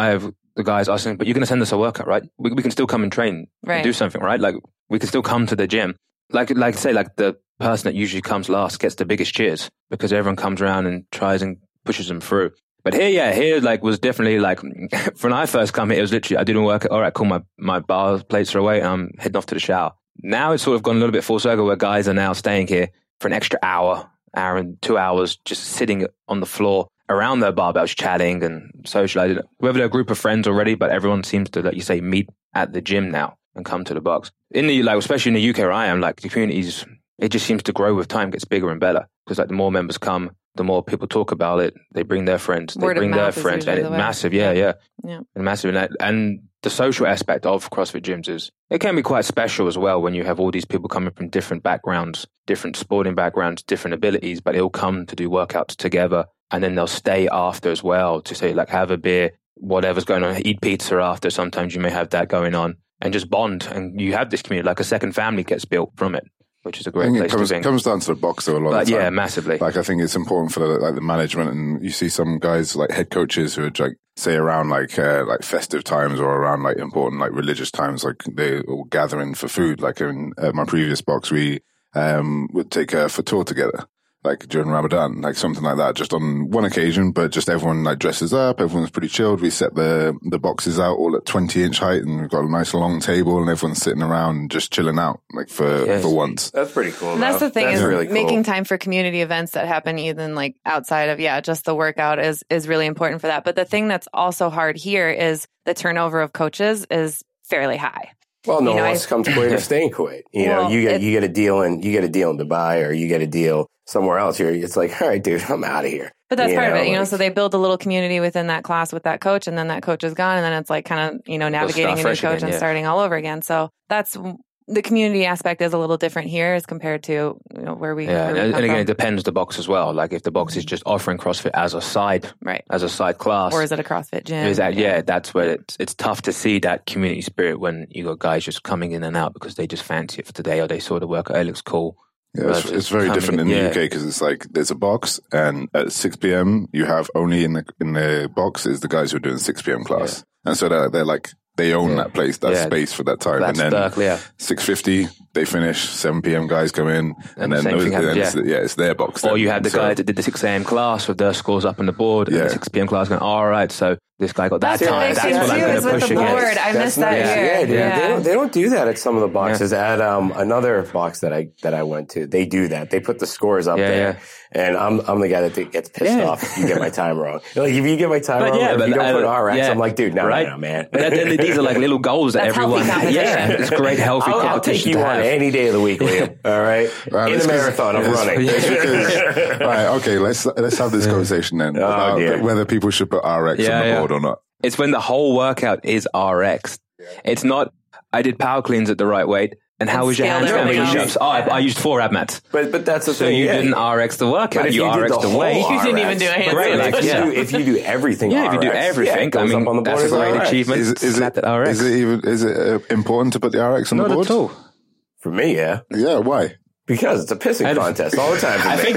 the guys asking, but you're going to send us a workout, right? We can still come and train and do something, right? Like we can still come to the gym. Like say, like the person that usually comes last gets the biggest cheers because everyone comes around and tries and pushes them through. But here like was definitely like, when I first come here, it was literally, I didn't work. All right, cool. My bar plates are away and I'm heading off to the shower. Now it's sort of gone a little bit full circle where guys are now staying here for an extra hour and 2 hours, just sitting on the floor around their barbells, chatting and socializing. Whether they're a group of friends already, but everyone seems to, like you say, meet at the gym now and come to the box. In the, like, especially in the UK where I am, like the communities, it just seems to grow with time, gets bigger and better. Because like the more members come, the more people talk about it. They bring their friends. They bring their friends. And it's massive. Yeah. And massive. And the social aspect of CrossFit gyms is, it can be quite special as well when you have all these people coming from different backgrounds, different sporting backgrounds, different abilities, but they'll come to do workouts together. And then they'll stay after as well to say, like, have a beer, whatever's going on, eat pizza after. Sometimes you may have that going on and just bond. And you have this community, like a second family gets built from it, which is a great place to be. It comes down to the box though a lot of the time. Yeah, massively. Like, I think it's important for the management, and you see some guys like head coaches who are like, say around like festive times or around like important like religious times, like they all gathering for food. Like in my previous box, we would take a fatur together, like during Ramadan, like something like that, just on one occasion, but just everyone like dresses up, everyone's pretty chilled. We set the boxes out all at 20-inch height, and we've got a nice long table, and everyone's sitting around just chilling out, like for once. That's pretty cool. And that's the thing, is really making time for community events that happen even like outside of, just the workout is really important for that. But the thing that's also hard here is the turnover of coaches is fairly high. Well, no one wants to come to Kuwait or stay in Kuwait. You know, you get a deal in Dubai, or you get a deal somewhere else. It's like, all right, dude, I'm out of here. But that's part of it, so they build a little community within that class with that coach, and then that coach is gone, and then it's like kind of, navigating a new coach and starting all over again. So that's the community aspect is a little different here as compared to where we. Yeah, and again, it depends the box as well. Like if the box is just offering CrossFit as a side, as a side class, or is it a CrossFit gym? That's where it's tough to see that community spirit when you got guys just coming in and out because they just fancy it for today, or they saw the workout, it looks cool. Yeah, it's very different in the UK because it's like there's a box, and at 6 p.m. you have only in the box is the guys who are doing 6 p.m. class, and so they're like they own that place, that space for that time, and then 6:50 they finish, 7 p.m. guys come in, and then it's their box. Or you have the guy that did the 6 a.m. class with their scores up on the board, and the 6 p.m. class going, all right, so this guy got that time. That's what I'm going to push against. I missed that here. Yeah, dude. They don't do that at some of the boxes. At another box that I went to, they do that. They put the scores up there, and I'm the guy that gets pissed off if you get my time wrong. Like if you get my time wrong, if you don't put RX, I'm like, dude, no, man. But these are like little goals that everyone. It's great healthy competition. I'll take you on any day of the week, Liam. All right, in the marathon, I'm running. Right, okay, let's have this conversation then about whether people should put RX on the board or not. It's when the whole workout is RX. It's not, I did power cleans at the right weight. And how was your handstand push-ups? I used 4 ab mats. But that's the thing. So you didn't RX the workout. You RX the weight. You didn't even do a handstand. If you do everything if you do everything, I mean, that's a great achievement. Is it important to put the RX on the board? Not at all. For me, yeah. Yeah, why? Because it's a pissing contest all the time. I think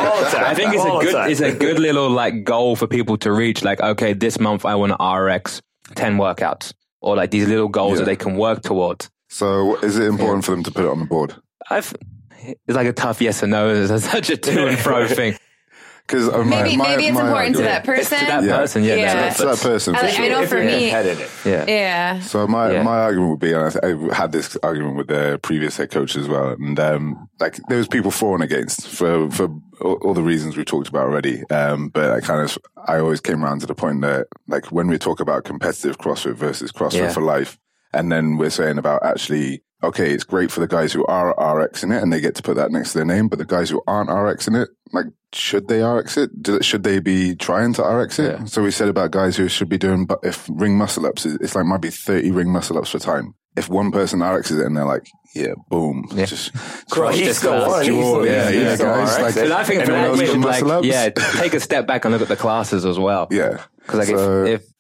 it's a good little like goal for people to reach. Like, okay, this month I want to RX 10 workouts, or like these little goals that they can work towards. So, is it important for them to put it on the board? It's like a tough yes or no. It's such a to and fro thing. Because maybe it's important to that person. To that person, to that person. I know for me, So my argument would be, and I had this argument with the previous head coach as well, and like there was people for and against for all the reasons we talked about already. But I always came around to the point that like when we talk about competitive CrossFit versus CrossFit for life, and then we're saying about actually, okay, it's great for the guys who are RX in it and they get to put that next to their name, but the guys who aren't RX in it, like, should they RX it? Should they be trying to RX it? Yeah. So we said about guys who should be doing, but if ring muscle ups, it's like might be 30 ring muscle ups for time. If one person RXs it and they're like, boom. Yeah. Just he's still fun. Guys. Like, and I think for that, we should take a step back and look at the classes as well. Yeah. Because like if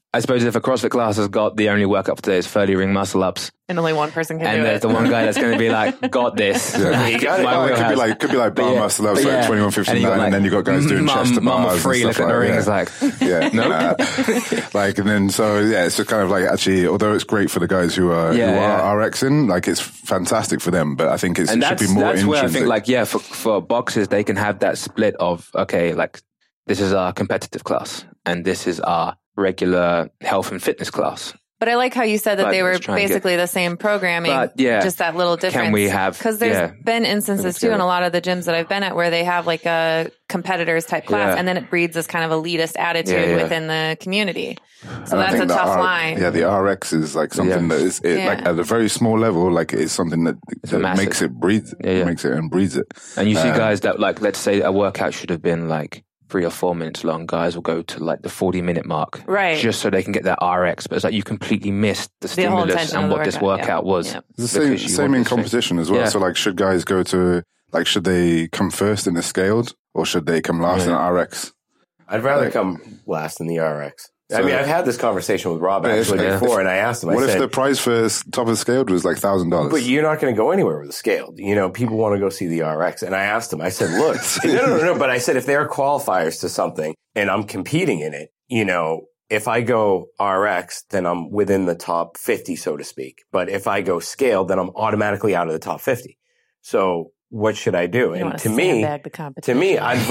I suppose if a CrossFit class has got the only workout for today is 30 ring muscle ups, And only one person can and do there's it. the one guy that's going to be like, got this. Yeah. You got it. My It wheelhouse. could be like muscle ups, like 2159, and then you got guys doing chest to Mama bars free, and look stuff at the like rings, that. like, Yeah, Nope. like, and then so yeah, it's just kind of like actually, although it's great for the guys who are RXing, like it's fantastic for them. But I think it should be more that's where I intrinsic. think, like, yeah, for boxers, they can have that split of, okay, like, this is our competitive class, and this is our regular health and fitness class. But I like how you said that But they were let's try and basically the same programming, But, yeah. just that little difference. Can we have- Because there's yeah. been instances too in a lot of the gyms that I've been at where they have like a competitors type class, Yeah. and then it breeds this kind of elitist attitude Yeah, yeah. within the community. So And I that's a think the tough line. Yeah, the RX is like something Yeah. that is like at a very small level, like it's something that massive. makes it breathe, Yeah. makes it and breathes it. And you see guys that, like, let's say a workout should have been like 3 or 4 minutes long, guys will go to like the 40-minute mark. Right. Just so they can get that RX. But it's like you completely missed the The whole stimulus intention and of the what this workout, workout yeah. was. Yeah. It's the Because you same want in this thing. competition as well. Yeah. So like, should guys go to like, should they come first in the scaled or should they come last in RX? I'd rather come last in the RX. I So- mean, I've had this conversation with Rob But if- actually yeah. before, and I asked him, What I if said, the prize for top of scaled was like $1,000? but you're not going to go anywhere with the scaled. You know, people want to go see the RX. And I asked him, I said, look, no. But I said, if there are qualifiers to something and I'm competing in it, you know, if I go RX, then I'm within the top 50, so to speak. But if I go scaled, then I'm automatically out of the top 50. So what should I do? You And wanna to me, sandbag the competition. I'd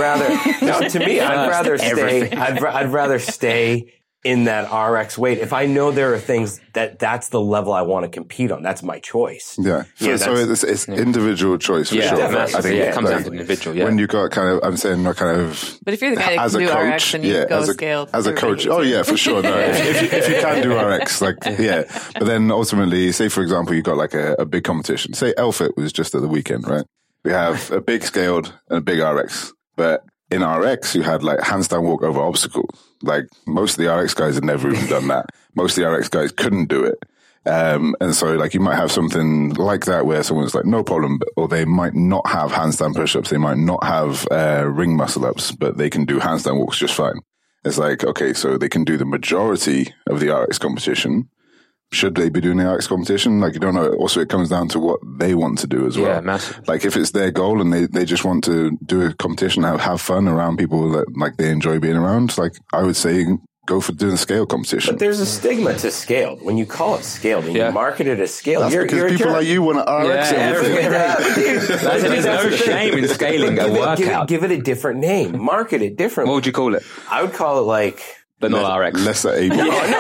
rather stay. I'd rather stay in that RX weight. If I know there are things that's the level I want to compete on, that's my choice. Yeah. So, Yeah, so it's individual choice for Yeah, sure. definitely. I think it comes like, down to the individual. Yeah. when you got kind of, I'm saying kind of, But if you're the guy that as can a do coach, RX, then you go as a, scaled. as a Everybody coach. needs Oh it. yeah, for sure. No, if you can do RX, like, yeah. But then ultimately, say for example, you got like a big competition. Say Elfit was just at the weekend, right? We have a big scaled and a big RX, but in RX, you had like handstand walk over obstacles. Like most of the RX guys had never even done that. Most of the RX guys couldn't do it. And so like you might have something like that where someone's like, no problem, or they might not have handstand push-ups. They might not have ring muscle ups, but they can do handstand walks just fine. It's like, okay, so they can do the majority of the RX competition. Should they be doing the RX competition? Like, you don't know. Also, it comes down to what they want to do as well. Yeah, massive. Like, if it's their goal and they just want to do a competition, have fun around people that like they enjoy being around, like I would say go for doing a scale competition. But there's a stigma to scaled. When you call it scaled and Yeah. you market it as scaled, That's you're because a people jerk. like you want to RX everything. There's no shame in scaling a workout. Give it a different name. Market it What differently. would you call it? I would call it like But not RX. Lesser able.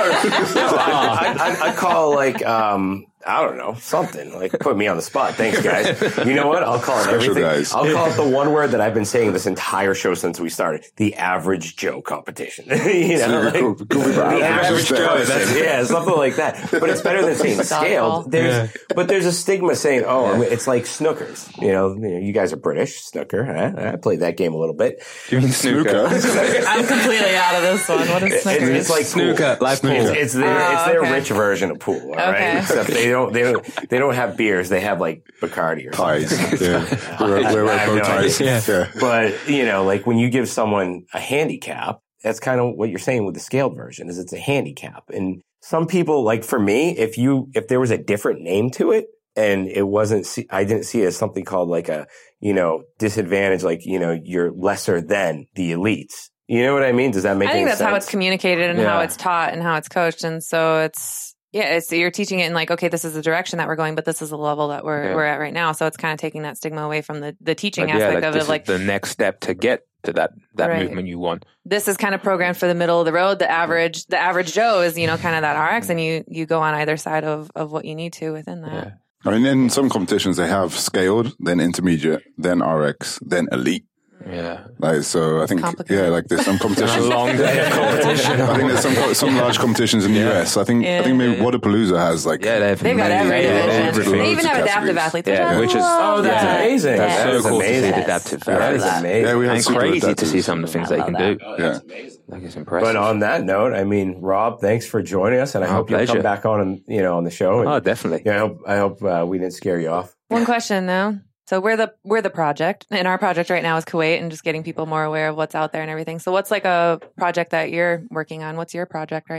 I'd call it like, I don't know, something. Like, put me on the spot. Thanks, guys. You know what? I'll call it Special everything. guys. I'll call it the one word that I've been saying this entire show since we started. The average Joe competition. You know, like, Cool. the average Joe. Yeah, something like that. But it's better than saying scaled. But there's a stigma saying, I mean, it's like snookers. You know, you guys are British. Snooker. I played that game a little bit. You mean snooker? I'm completely out of this one. What is snooker? It's like Snooker, pool. live pool. It's their okay. rich version of pool. All right, Okay. except they don't have beers. They have like Bacardi or something. Ties. Yeah. We're I have bow no ties. idea. Yeah. But you know, like when you give someone a handicap, that's kind of what you're saying with the scaled version. Is it's a handicap, and some people, like for me, if there was a different name to it. And it wasn't, I didn't see it as something called like a, disadvantage, like, you're lesser than the elites. You know what I mean? Does that make I think any that's sense? how it's communicated and Yeah. how it's taught and how it's coached. And so it's you're teaching it in like, okay, this is the direction that we're going, but this is the level that we're at right now. So it's kind of taking that stigma away from the teaching aspect of this it. Like is the next step to get to that Right. movement you want. this is kind of programmed for the middle of the road. The average Joe is, kind of that RX, and you go on either side of what you need to within that. Yeah. I mean, in some competitions, they have scaled, then intermediate, then RX, then elite. Yeah. Like, so I think, Complicated. like there's some A competitions. long day of competition. I think there's some large competitions in the US. I think maybe Wodapalooza has like They've They've got every division. They even have adaptive athletes. Yeah, which is that's amazing. That's That so is cool to see amazing. the adaptive. That is amazing. Yeah, we have and super crazy to adaptive. see some of the things they can do. Yeah. Like it's impressive. But on that note, I mean, Rob, thanks for joining us, and I hope you'll pleasure. come back on the show. And, Oh, definitely. yeah, I hope we didn't scare you off. One question though. So we're the project, and our project right now is Kuwait, and just getting people more aware of what's out there and everything. So what's like a project that you're working on? What's your project right now?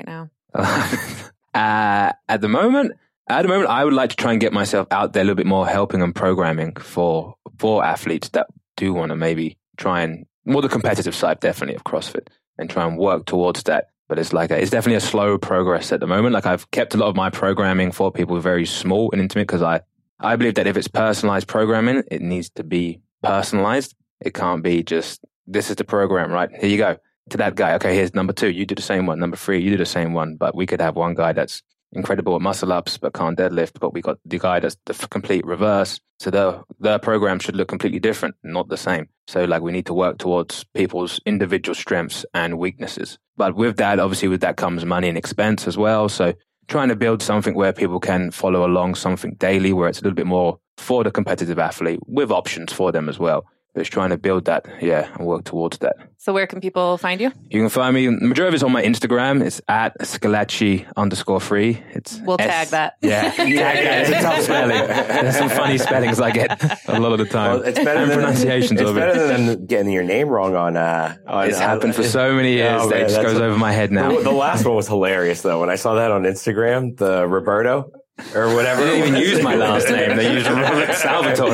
At the moment, I would like to try and get myself out there a little bit more, helping and programming for athletes that do want to maybe try and more the competitive side, definitely, of CrossFit, and try and work towards that. But it's it's definitely a slow progress at the moment. Like, I've kept a lot of my programming for people very small and intimate, because I believe that if it's personalized programming, it needs to be personalized. It can't be just, this is the program, right? Here you go. To that guy, okay, here's number 2, you do the same one. Number 3, you do the same one. But we could have one guy that's incredible at muscle ups but can't deadlift, but we got the guy that's the complete reverse. So their program should look completely different, not the same. So we need to work towards people's individual strengths and weaknesses. But with that comes money and expense as well. So trying to build something where people can follow along, something daily, where it's a little bit more for the competitive athlete with options for them as well. But it's trying to build that, and work towards that. So where can people find you? You can find me, the majority of it's on my Instagram. It's at Scalacci_free. We'll tag that. Yeah, it's a tough spelling. There's some funny spellings I get a lot of the time. Well, it's better than pronunciations of it. It's better than getting your name wrong on it's happened for so many years that it just goes over my head now. The last one was hilarious, though. When I saw that on Instagram, the Roberto or whatever. They didn't even use my last name. They used Salvatore.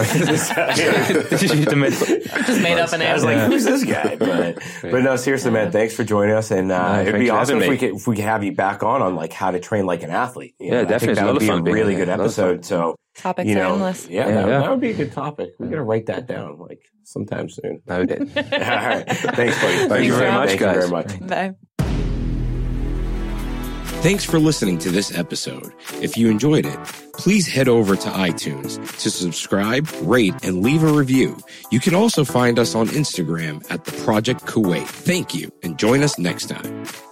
Just made up a name. I was like, who's this guy? But no, seriously, man, thanks for joining us. And it'd be awesome if we could have you back on how to train like an athlete. Yeah, definitely. That would be a really good episode. So topics are endless. Yeah, that would be a good topic. We're going to write that down sometime soon. No, we did. All right. Thanks, buddy. Thank you very much, guys. Thank you very much. Bye. Thanks for listening to this episode. If you enjoyed it, please head over to iTunes to subscribe, rate, and leave a review. You can also find us on Instagram at The Project Kuwait. Thank you, and join us next time.